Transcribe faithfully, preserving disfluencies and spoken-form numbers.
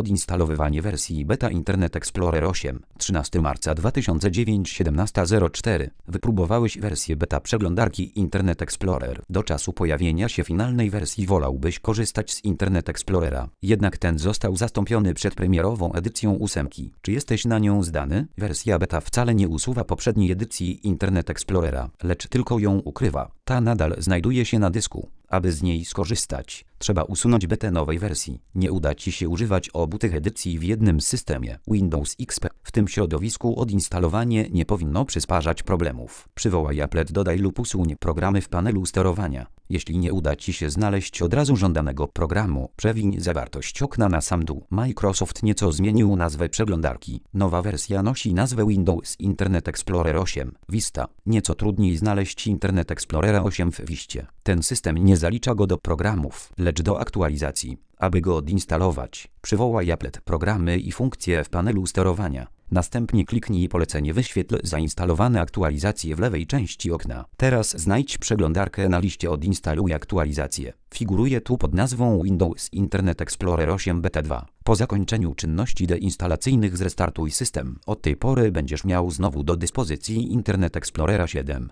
Odinstalowywanie wersji beta Internet Explorer osiem. trzynastego marca dwa tysiące dziewiątego, siedemnasta zero cztery. Wypróbowałeś wersję beta przeglądarki Internet Explorer. Do czasu pojawienia się finalnej wersji wolałbyś korzystać z Internet Explorera. Jednak ten został zastąpiony przedpremierową edycją ósemki. Czy jesteś na nią zdany? Wersja beta wcale nie usuwa poprzedniej edycji Internet Explorera, lecz tylko ją ukrywa. Ta nadal znajduje się na dysku. Aby z niej skorzystać, trzeba usunąć betę nowej wersji. Nie uda Ci się używać obu tych edycji w jednym systemie Windows X P. W tym środowisku odinstalowanie nie powinno przysparzać problemów. Przywołaj applet, dodaj lub usuń programy w panelu sterowania. Jeśli nie uda Ci się znaleźć od razu żądanego programu, przewiń zawartość okna na sam dół. Microsoft nieco zmienił nazwę przeglądarki. Nowa wersja nosi nazwę Windows Internet Explorer osiem Vista. Nieco trudniej znaleźć Internet Explorera osiem w Viście. Ten system nie zalicza go do programów, lecz do aktualizacji. Aby go odinstalować, przywołaj applet programy i funkcje w panelu sterowania. Następnie kliknij polecenie wyświetl zainstalowane aktualizacje w lewej części okna. Teraz znajdź przeglądarkę na liście odinstaluj aktualizacje. Figuruje tu pod nazwą Windows Internet Explorer osiem Beta dwa. Po zakończeniu czynności deinstalacyjnych zrestartuj system. Od tej pory będziesz miał znowu do dyspozycji Internet Explorera siedem.